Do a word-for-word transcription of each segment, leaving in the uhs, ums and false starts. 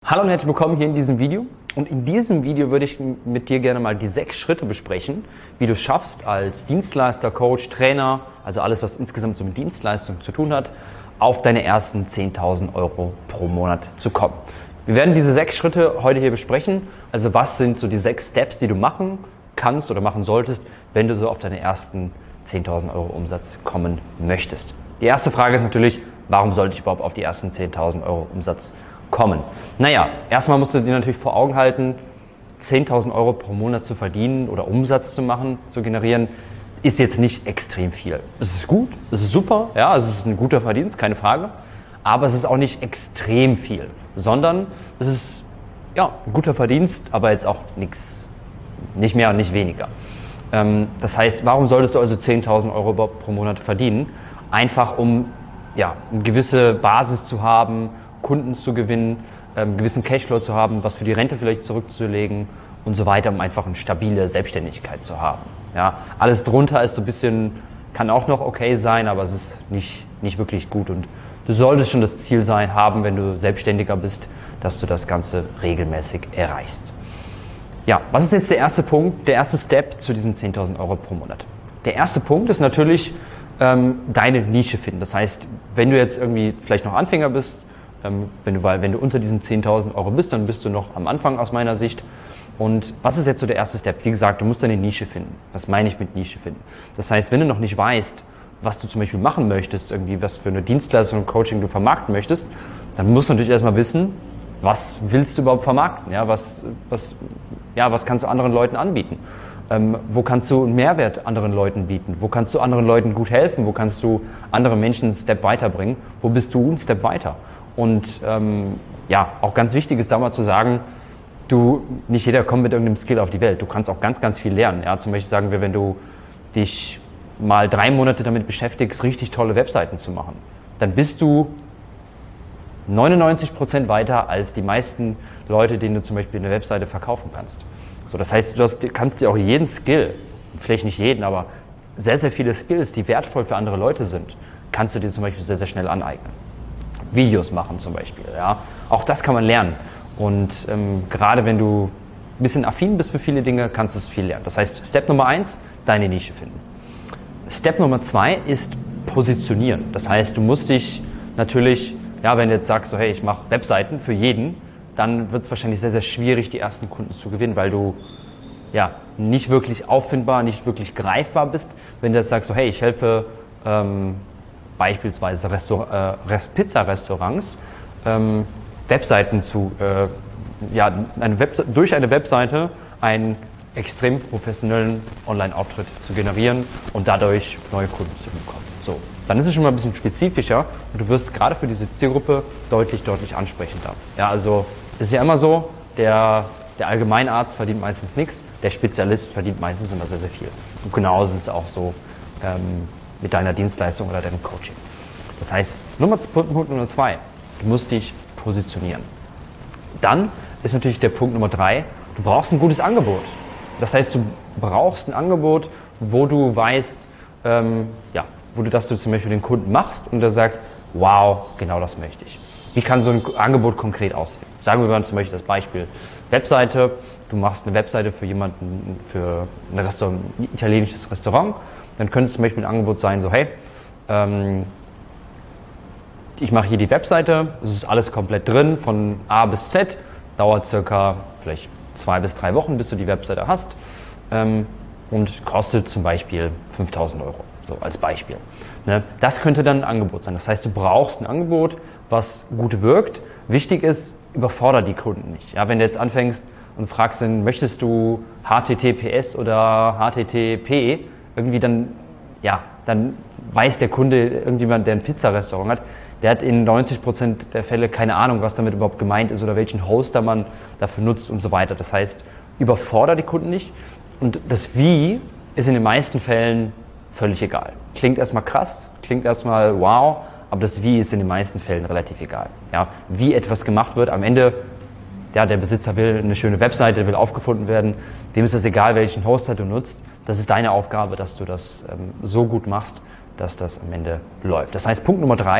Hallo und herzlich willkommen hier in diesem Video. Und in diesem Video würde ich mit dir gerne mal die sechs Schritte besprechen, wie du es schaffst, als Dienstleister, Coach, Trainer, also alles, was insgesamt so mit Dienstleistung zu tun hat, auf deine ersten zehntausend Euro pro Monat zu kommen. Wir werden diese sechs Schritte heute hier besprechen. Also was sind so die sechs Steps, die du machen kannst oder machen solltest, wenn du so auf deine ersten zehntausend Euro Umsatz kommen möchtest. Die erste Frage ist natürlich, warum sollte ich überhaupt auf die ersten zehntausend Euro Umsatz kommen? Naja, erstmal musst du dir natürlich vor Augen halten, zehntausend Euro pro Monat zu verdienen oder Umsatz zu machen, zu generieren, ist jetzt nicht extrem viel. Es ist gut, es ist super, ja, es ist ein guter Verdienst, keine Frage, aber es ist auch nicht extrem viel, sondern es ist ja ein guter Verdienst, aber jetzt auch nichts, nicht mehr und nicht weniger. Ähm, das heißt, warum solltest du also zehntausend Euro pro Monat verdienen? Einfach um ja, eine gewisse Basis zu haben, Kunden zu gewinnen, ähm, gewissen Cashflow zu haben, was für die Rente vielleicht zurückzulegen und so weiter, um einfach eine stabile Selbstständigkeit zu haben. Ja, alles drunter ist so ein bisschen, kann auch noch okay sein, aber es ist nicht, nicht wirklich gut. Und du solltest schon das Ziel sein, haben, wenn du Selbstständiger bist, dass du das Ganze regelmäßig erreichst. Ja, was ist jetzt der erste Punkt, der erste Step zu diesen zehntausend Euro pro Monat? Der erste Punkt ist natürlich ähm, deine Nische finden. Das heißt, wenn du jetzt irgendwie vielleicht noch Anfänger bist, ähm, wenn du, weil wenn du unter diesen zehntausend Euro bist, dann bist du noch am Anfang aus meiner Sicht. Und was ist jetzt so der erste Step? Wie gesagt, du musst deine Nische finden. Was meine ich mit Nische finden? Das heißt, wenn du noch nicht weißt, was du zum Beispiel machen möchtest, irgendwie was für eine Dienstleistung und Coaching du vermarkten möchtest, dann musst du natürlich erstmal wissen, was willst du überhaupt vermarkten? Ja, was, was, ja, was kannst du anderen Leuten anbieten? Ähm, wo kannst du einen Mehrwert anderen Leuten bieten? Wo kannst du anderen Leuten gut helfen? Wo kannst du andere Menschen einen Step weiterbringen? Wo bist du einen Step weiter? Und ähm, ja, auch ganz wichtig ist da mal zu sagen, du, nicht jeder kommt mit irgendeinem Skill auf die Welt. Du kannst auch ganz, ganz viel lernen. Ja, zum Beispiel sagen wir, wenn du dich mal drei Monate damit beschäftigst, richtig tolle Webseiten zu machen, dann bist du neunundneunzig Prozent weiter als die meisten Leute, denen du zum Beispiel eine Webseite verkaufen kannst. So, das heißt, du hast, kannst dir auch jeden Skill, vielleicht nicht jeden, aber sehr, sehr viele Skills, die wertvoll für andere Leute sind, kannst du dir zum Beispiel sehr, sehr schnell aneignen. Videos machen zum Beispiel, ja, auch das kann man lernen. Und ähm, gerade wenn du ein bisschen affin bist für viele Dinge, kannst du es viel lernen. Das heißt, Step Nummer eins, deine Nische finden. Step Nummer zwei ist positionieren. Das heißt, du musst dich natürlich, ja, wenn du jetzt sagst, so, hey, ich mache Webseiten für jeden, dann wird es wahrscheinlich sehr, sehr schwierig, die ersten Kunden zu gewinnen, weil du ja nicht wirklich auffindbar, nicht wirklich greifbar bist. Wenn du jetzt sagst, so, hey, ich helfe ähm, beispielsweise Restaur- äh, Pizza-Restaurants, ähm, Webseiten zu, äh, ja, eine Webse- durch eine Webseite einen extrem professionellen Online-Auftritt zu generieren und dadurch neue Kunden zu bekommen. So, dann ist es schon mal ein bisschen spezifischer und du wirst gerade für diese Zielgruppe deutlich, deutlich ansprechender. Ja, also es ist ja immer so, der, der Allgemeinarzt verdient meistens nichts, der Spezialist verdient meistens immer sehr, sehr viel. Und genauso ist es auch so ähm, mit deiner Dienstleistung oder deinem Coaching. Das heißt, Nummer, Punkt Nummer zwei, du musst dich positionieren. Dann ist natürlich der Punkt Nummer drei, du brauchst ein gutes Angebot. Das heißt, du brauchst ein Angebot, wo du weißt, ähm, ja, wo du das du zum Beispiel den Kunden machst und der sagt, wow, genau das möchte ich. Wie kann so ein Angebot konkret aussehen? Sagen wir mal zum Beispiel das Beispiel Webseite. Du machst eine Webseite für jemanden, für ein, Restaurant, ein italienisches Restaurant. Dann könnte es zum Beispiel ein Angebot sein, so hey, ähm, ich mache hier die Webseite, es ist alles komplett drin, von A bis Z, dauert circa vielleicht zwei bis drei Wochen, bis du die Webseite hast ähm, und kostet zum Beispiel fünftausend Euro, so als Beispiel. Ne? Das könnte dann ein Angebot sein. Das heißt, du brauchst ein Angebot, was gut wirkt. Wichtig ist, überfordere die Kunden nicht. Ja, wenn du jetzt anfängst und fragst, dann, möchtest du H T T P S oder H T T P, irgendwie dann, ja, dann weiß der Kunde, irgendjemand, der ein Pizzarestaurant hat, der hat in neunzig Prozent der Fälle keine Ahnung, was damit überhaupt gemeint ist oder welchen Hoster man dafür nutzt und so weiter. Das heißt, überfordere die Kunden nicht. Und das Wie ist in den meisten Fällen völlig egal. Klingt erstmal krass, klingt erstmal wow, aber das Wie ist in den meisten Fällen relativ egal. Ja, wie etwas gemacht wird, am Ende, ja, der Besitzer will eine schöne Webseite, will aufgefunden werden, dem ist es egal, welchen Hoster du nutzt. Das ist deine Aufgabe, dass du das ähm, so gut machst, dass das am Ende läuft. Das heißt, Punkt Nummer drei,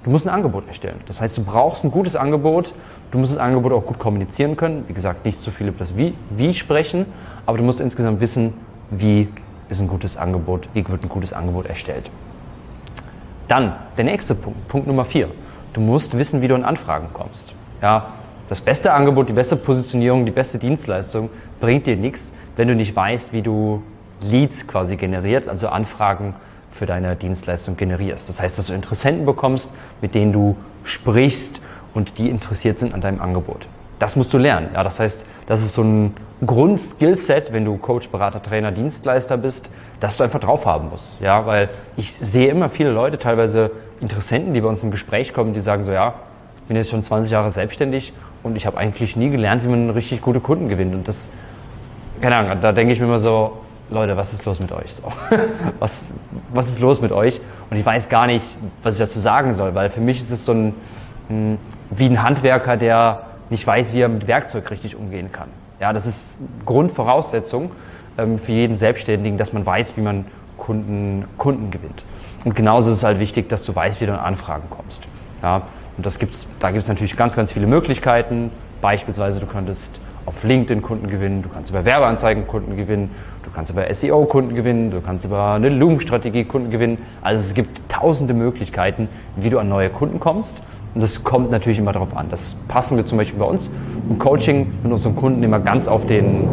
du musst ein Angebot erstellen. Das heißt, du brauchst ein gutes Angebot, du musst das Angebot auch gut kommunizieren können. Wie gesagt, nicht zu viel über das Wie, Wie sprechen, aber du musst insgesamt wissen, wie ist ein gutes Angebot, wie wird ein gutes Angebot erstellt. Dann der nächste Punkt, Punkt Nummer vier. Du musst wissen, wie du an Anfragen kommst. Ja, das beste Angebot, die beste Positionierung, die beste Dienstleistung bringt dir nichts, wenn du nicht weißt, wie du Leads quasi generierst, also Anfragen für deine Dienstleistung generierst. Das heißt, dass du Interessenten bekommst, mit denen du sprichst und die interessiert sind an deinem Angebot. Das musst du lernen. Ja, das heißt, das ist so ein Grund-Skillset, wenn du Coach, Berater, Trainer, Dienstleister bist, dass du einfach drauf haben musst. Ja, weil ich sehe immer viele Leute, teilweise Interessenten, die bei uns im Gespräch kommen, die sagen so, ja, ich bin jetzt schon zwanzig Jahre selbstständig und ich habe eigentlich nie gelernt, wie man richtig gute Kunden gewinnt. Und das, keine Ahnung, da denke ich mir immer so, Leute, was ist los mit euch? So. Was, was ist los mit euch? Und ich weiß gar nicht, was ich dazu sagen soll, weil für mich ist es so ein, wie ein Handwerker, der nicht weiß, wie er mit Werkzeug richtig umgehen kann. Ja, das ist Grundvoraussetzung ähm, für jeden Selbstständigen, dass man weiß, wie man Kunden, Kunden gewinnt. Und genauso ist es halt wichtig, dass du weißt, wie du an Anfragen kommst. Ja, und das gibt's, da gibt es natürlich ganz, ganz viele Möglichkeiten. Beispielsweise, du könntest auf LinkedIn Kunden gewinnen, du kannst über Werbeanzeigen Kunden gewinnen, du kannst über S E O Kunden gewinnen, du kannst über eine Loom-Strategie Kunden gewinnen. Also es gibt tausende Möglichkeiten, wie du an neue Kunden kommst. Und das kommt natürlich immer darauf an. Das passen wir zum Beispiel bei uns im Coaching mit unseren Kunden immer ganz auf den,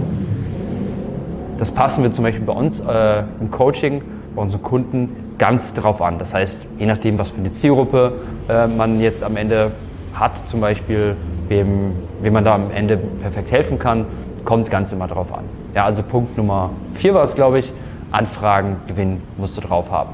das passen wir zum Beispiel bei uns äh, im Coaching, bei unseren Kunden ganz drauf an. Das heißt, je nachdem, was für eine Zielgruppe äh, man jetzt am Ende hat, zum Beispiel, wem, wem man da am Ende perfekt helfen kann, kommt ganz immer drauf an. Ja, also Punkt Nummer vier war es, glaube ich, Anfragen gewinnen musst du drauf haben.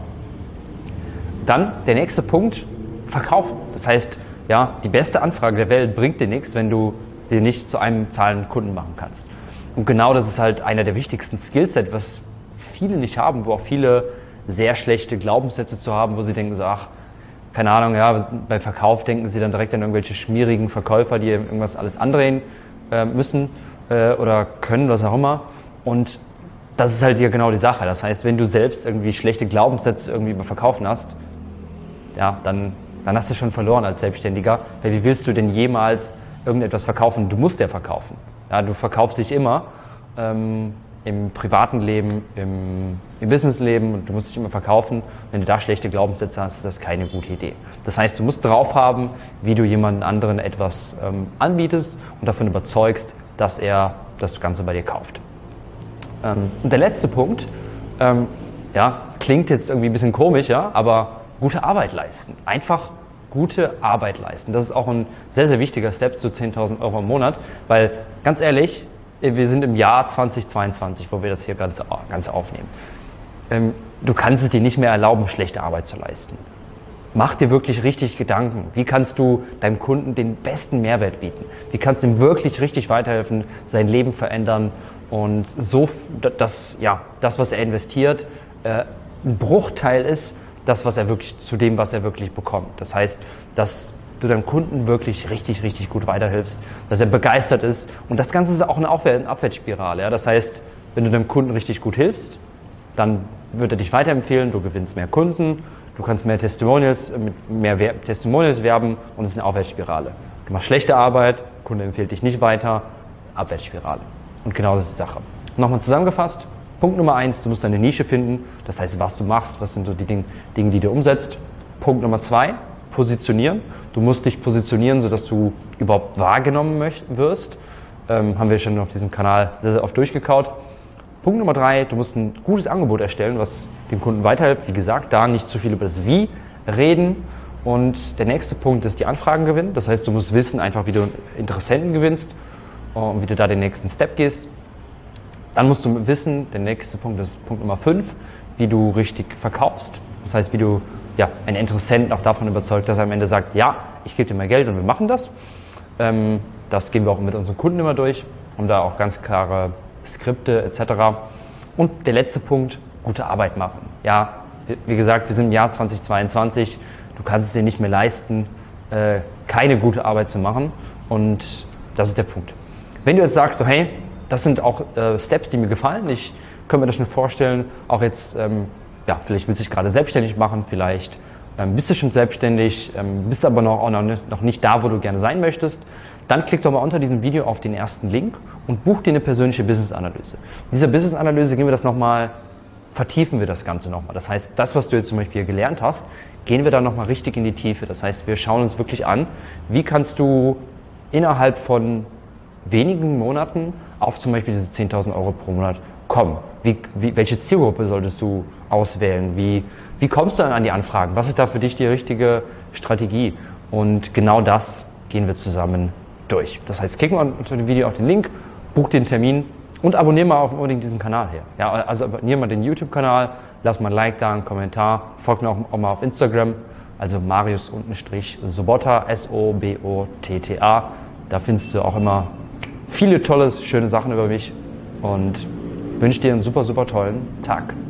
Dann der nächste Punkt, verkaufen. Das heißt, ja, die beste Anfrage der Welt bringt dir nichts, wenn du sie nicht zu einem zahlenden Kunden machen kannst. Und genau das ist halt einer der wichtigsten Skillset, was viele nicht haben, wo auch viele sehr schlechte Glaubenssätze zu haben, wo sie denken so, ach, keine Ahnung, ja, bei Verkauf denken sie dann direkt an irgendwelche schmierigen Verkäufer, die irgendwas alles andrehen äh, müssen äh, oder können, was auch immer. Und das ist halt ja genau die Sache. Das heißt, wenn du selbst irgendwie schlechte Glaubenssätze irgendwie über Verkaufen hast, ja, dann dann hast du schon verloren als Selbstständiger, weil wie willst du denn jemals irgendetwas verkaufen? Du musst ja verkaufen. Ja, du verkaufst dich immer ähm, im privaten Leben, im, im Businessleben und du musst dich immer verkaufen. Wenn du da schlechte Glaubenssätze hast, ist das keine gute Idee. Das heißt, du musst drauf haben, wie du jemanden anderen etwas ähm, anbietest und davon überzeugst, dass er das Ganze bei dir kauft. Ähm, und der letzte Punkt, ähm, ja, klingt jetzt irgendwie ein bisschen komisch, ja, aber gute Arbeit leisten. Einfach gute Arbeit leisten. Das ist auch ein sehr, sehr wichtiger Step zu zehntausend Euro im Monat, weil ganz ehrlich, wir sind im Jahr zweitausendzweiundzwanzig, wo wir das hier Ganze, Ganze aufnehmen. Ähm, du kannst es dir nicht mehr erlauben, schlechte Arbeit zu leisten. Mach dir wirklich richtig Gedanken. Wie kannst du deinem Kunden den besten Mehrwert bieten? Wie kannst du ihm wirklich richtig weiterhelfen, sein Leben verändern und so, dass ja, das, was er investiert, äh, ein Bruchteil ist, das, was er wirklich, zu dem, was er wirklich bekommt. Das heißt, dass du deinem Kunden wirklich richtig, richtig gut weiterhilfst, dass er begeistert ist. Und das Ganze ist auch eine Abwärtsspirale. Ja? Das heißt, wenn du deinem Kunden richtig gut hilfst, dann wird er dich weiterempfehlen, du gewinnst mehr Kunden, du kannst mehr Testimonials, mit mehr Testimonials werben und es ist eine Aufwärtsspirale. Du machst schlechte Arbeit, der Kunde empfiehlt dich nicht weiter, Abwärtsspirale. Und genau das ist die Sache. Nochmal zusammengefasst. Punkt Nummer eins, du musst deine Nische finden, das heißt, was du machst, was sind so die Dinge, Dinge, die du umsetzt. Punkt Nummer zwei, positionieren. Du musst dich positionieren, sodass du überhaupt wahrgenommen möcht- wirst. Ähm, haben wir schon auf diesem Kanal sehr, sehr oft durchgekaut. Punkt Nummer drei, du musst ein gutes Angebot erstellen, was dem Kunden weiterhilft. Wie gesagt, da nicht zu viel über das Wie reden. Und der nächste Punkt ist die Anfragen gewinnen. Das heißt, du musst wissen einfach, wie du Interessenten gewinnst und wie du da den nächsten Step gehst. Dann musst du wissen, der nächste Punkt ist Punkt Nummer fünf, wie du richtig verkaufst. Das heißt, wie du ja, einen Interessenten auch davon überzeugt, dass er am Ende sagt, ja, ich gebe dir mehr Geld und wir machen das. Ähm, das gehen wir auch mit unseren Kunden immer durch, um da auch ganz klare Skripte et cetera. Und der letzte Punkt, gute Arbeit machen. Ja, wie, wie gesagt, wir sind im Jahr zweitausendzweiundzwanzig, du kannst es dir nicht mehr leisten, äh, keine gute Arbeit zu machen und das ist der Punkt. Wenn du jetzt sagst, so hey, das sind auch äh, Steps, die mir gefallen. Ich kann mir das schon vorstellen, auch jetzt, ähm, ja, vielleicht willst du dich gerade selbstständig machen, vielleicht ähm, bist du schon selbstständig, ähm, bist aber noch, auch noch, nicht, noch nicht da, wo du gerne sein möchtest, dann klick doch mal unter diesem Video auf den ersten Link und buch dir eine persönliche Business-Analyse. In dieser Business-Analyse gehen wir das nochmal, vertiefen wir das Ganze nochmal. Das heißt, das, was du jetzt zum Beispiel gelernt hast, gehen wir dann nochmal richtig in die Tiefe. Das heißt, wir schauen uns wirklich an, wie kannst du innerhalb von wenigen Monaten auf zum Beispiel diese zehntausend Euro pro Monat kommen. Wie, wie, welche Zielgruppe solltest du auswählen? Wie, wie kommst du dann an die Anfragen? Was ist da für dich die richtige Strategie? Und genau das gehen wir zusammen durch. Das heißt, klick mal unter dem Video auf den Link, buch den Termin und abonniere mal auch unbedingt diesen Kanal hier. Ja, also abonniere mal den YouTube-Kanal, lass mal ein Like da, einen Kommentar, folg mir auch, auch mal auf Instagram, also Marius-Sobotta, S O B O T T A. Da findest du auch immer viele tolle, schöne Sachen über mich und wünsche dir einen super, super tollen Tag.